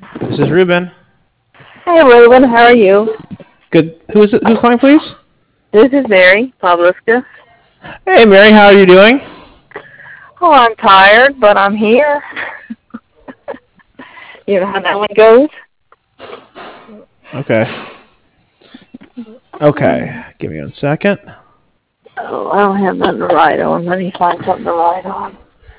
This is Ruben. Hey, Ruben, how are you? Good. Who's calling, please? This is Mary Pavlovska. Hey, Mary. How are you doing? Oh, I'm tired, but I'm here. You know how that one goes? Okay. Okay. Give me 1 second. Oh, I don't have nothing to write on. Let me find something to write on.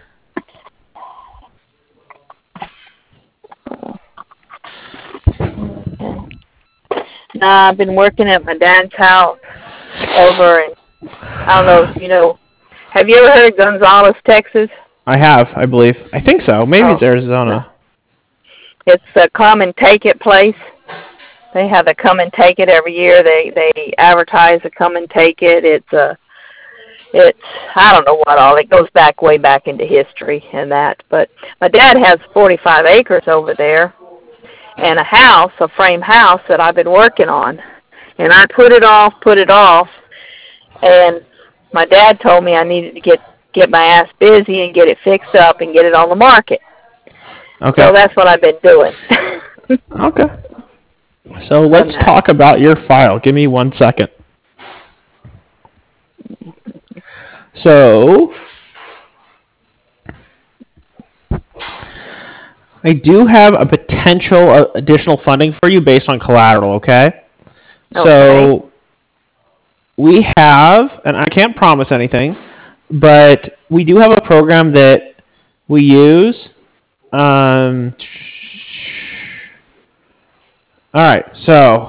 Okay. Now, I've been working at my dad's house over in, I don't know if you know, have you ever heard of Gonzales, Texas? I have, I believe. I think so. Maybe it's Arizona. It's a come and take it place. They have a come and take it every year. They advertise a come and take it. It's I don't know what all. It goes way back into history and that. But my dad has 45 acres over there and a frame house that I've been working on. And I put it off. And my dad told me I needed to get my ass busy and get it fixed up and get it on the market. Okay. So that's what I've been doing. Okay. So let's talk about your file. Give me 1 second. So I do have a potential additional funding for you based on collateral, okay? So we have, and I can't promise anything, but we do have a program that we use. All right, so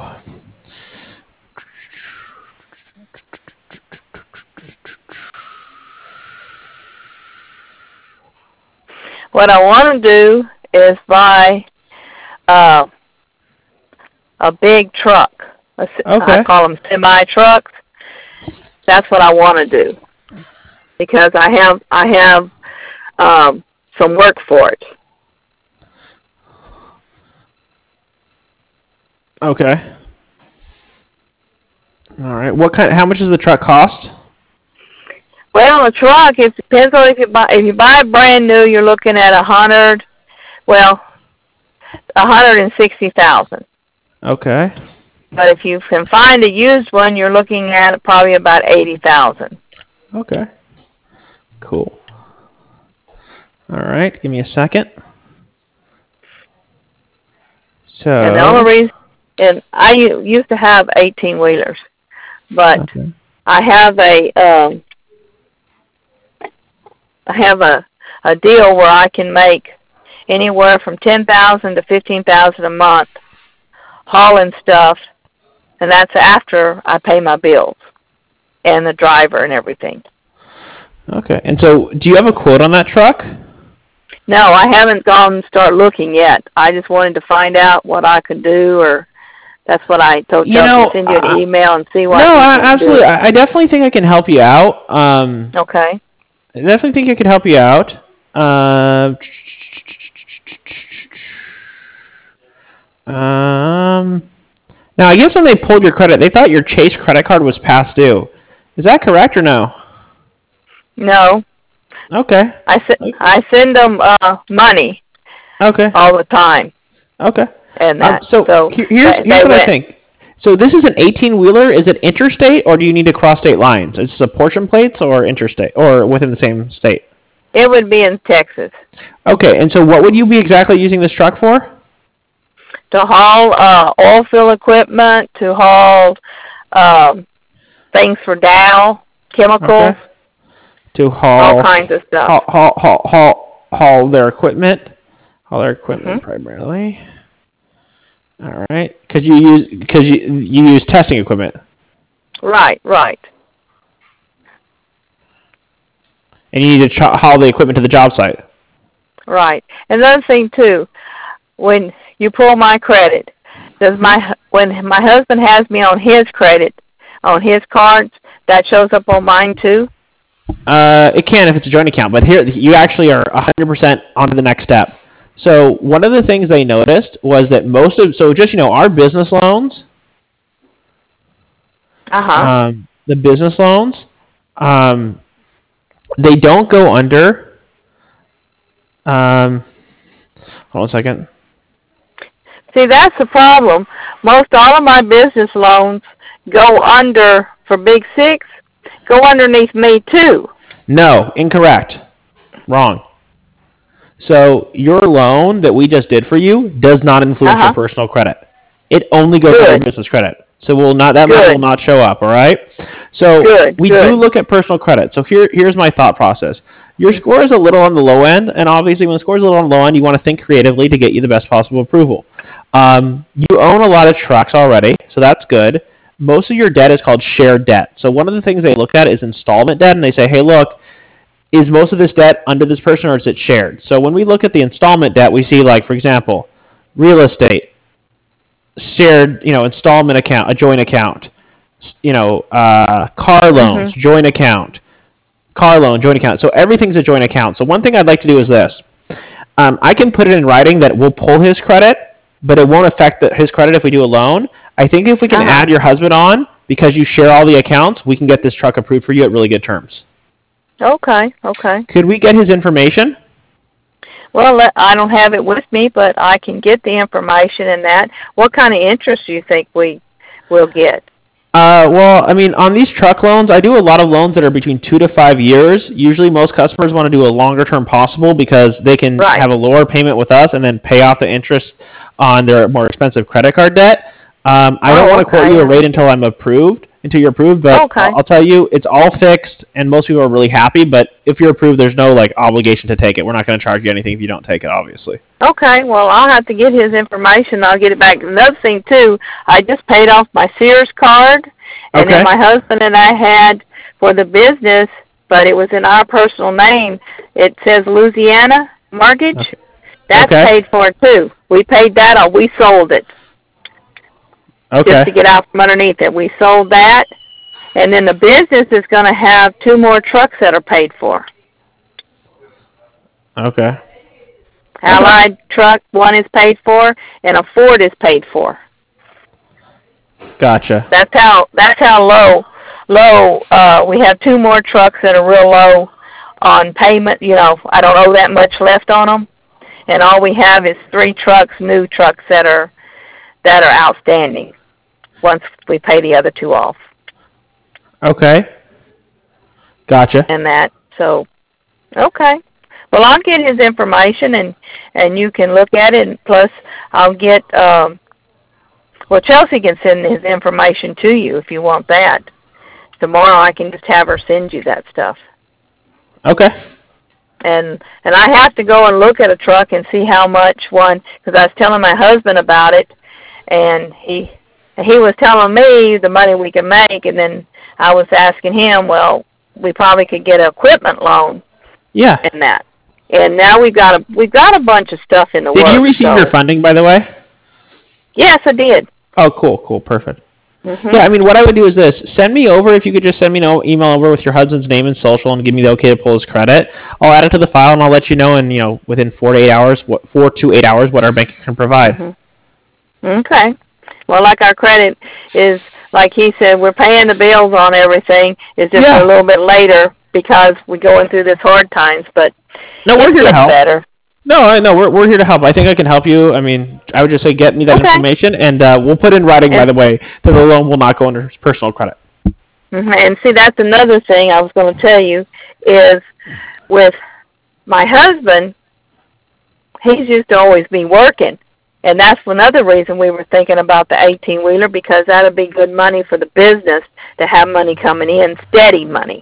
what I want to do is buy a big truck. I call them semi-trucks. That's what I want to do because I have some work for it. Okay. All right. How much does the truck cost? Well, a truck, it depends on if you buy brand new, you're looking at $160,000. Okay. But if you can find a used one, you're looking at probably about $80,000. Okay. Cool. All right. Give me a second. So. And the only reason, and I used to have 18-wheelers, but I have a deal where I can make anywhere from $10,000 to $15,000 a month hauling stuff, and that's after I pay my bills and the driver and everything. Okay. And so, do you have a quote on that truck? No, I haven't gone and start looking yet. I just wanted to find out what I could do, or that's what I told you to send you an email and see what. No, absolutely. I definitely think I can help you out. Okay. I definitely think I can help you out. Now, I guess when they pulled your credit, they thought your Chase credit card was past due. Is that correct or no? No. Okay. I send them money. Okay. All the time. Okay. And that. So here's what I think. So this is an 18-wheeler. Is it interstate, or do you need to cross state lines? Is it portion plates or interstate, or within the same state? It would be in Texas. Okay. And so what would you be exactly using this truck for? To haul oil fill equipment, to haul things for Dow, chemicals. Okay. To haul all kinds of stuff. Haul their equipment. Haul their equipment primarily. All right. Because you use testing equipment. Right. And you need to haul the equipment to the job site. Right. Another thing too, when you pull my credit, when my husband has me on his credit, on his cards, that shows up on mine too? It can if it's a joint account, but here you actually are 100% on to the next step. So one of the things they noticed was that our business loans, the business loans, they don't go under. Hold on a second. See, that's the problem. Most all of my business loans go under, for Big Six, go underneath me too. No, incorrect. Wrong. So your loan that we just did for you does not influence your personal credit. It only goes under business credit. So that money will not show up, all right? So we do look at personal credit. So here's my thought process. Your score is a little on the low end, and obviously when the score is a little on the low end, you want to think creatively to get you the best possible approval. You own a lot of trucks already, so that's good. Most of your debt is called shared debt. So one of the things they look at is installment debt, and they say, hey, look, is most of this debt under this person or is it shared? So when we look at the installment debt, we see, like, for example, real estate, shared, installment account, a joint account, car loans, joint account, car loan, joint account. So everything's a joint account. So one thing I'd like to do is this. I can put it in writing that we'll pull his credit, but it won't affect his credit if we do a loan. I think if we can add your husband on, because you share all the accounts, we can get this truck approved for you at really good terms. Okay. Could we get his information? Well, I don't have it with me, but I can get the information in that. What kind of interest do you think we will get? Well, I mean, on these truck loans, I do a lot of loans that are between 2 to 5 years. Usually most customers want to do a longer term possible because they can have a lower payment with us and then pay off the interest on their more expensive credit card debt. I don't want to quote you a rate until you're approved, but I'll tell you, it's all fixed, and most people are really happy, but if you're approved, there's no, obligation to take it. We're not going to charge you anything if you don't take it, obviously. Okay, well, I'll have to get his information. I'll get it back. Another thing, too, I just paid off my Sears card, and then my husband and I had for the business, but it was in our personal name. It says Louisiana Mortgage. That's paid for, too. We paid that off. We sold it. Just to get out from underneath it. We sold that, and then the business is going to have 2 more trucks that are paid for. Okay. Allied truck, 1 is paid for, and a Ford is paid for. Gotcha. That's how low. We have 2 more trucks that are real low on payment. I don't owe that much left on them, and all we have is 3 trucks, new trucks that are outstanding once we pay the other 2 off. Okay. Gotcha. And that, so, okay. Well, I'll get his information, and you can look at it, and plus I'll get, Chelsea can send his information to you if you want that. Tomorrow I can just have her send you that stuff. Okay. And I have to go and look at a truck and see how much one, because I was telling my husband about it, and he was telling me the money we can make, and then I was asking him, well, we probably could get an equipment loan. Yeah. In that. And now we've got a bunch of stuff in the works. Did you receive your funding, by the way? Yes, I did. Oh, cool, perfect. Mm-hmm. Yeah, I mean, what I would do is this. Send me over, if you could just send me an email over with your husband's name and social and give me the okay to pull his credit. I'll add it to the file, and I'll let you know within 4 to 8 hours, 4 to 8 hours, what our bank can provide. Mm-hmm. Okay. Well, like our credit is, like he said, we're paying the bills on everything. It's just a little bit later because we're going through this hard times, but we're here to help. Better. No, we're here to help. I think I can help you. I mean, I would just say get me that information, and we'll put in writing, by the way, that the loan will not go under personal credit. Mm-hmm. And see, that's another thing I was going to tell you is with my husband, he's used to always be working. And that's another reason we were thinking about the 18-wheeler, because that would be good money for the business to have money coming in, steady money.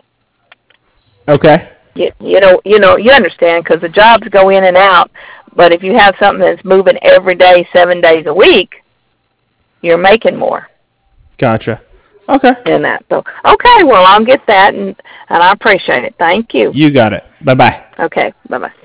Okay. You understand, because the jobs go in and out. But if you have something that's moving every day, 7 days a week, you're making more. Gotcha. Okay. In that. So, okay, well, I'll get that, and I appreciate it. Thank you. You got it. Bye-bye. Okay, bye-bye.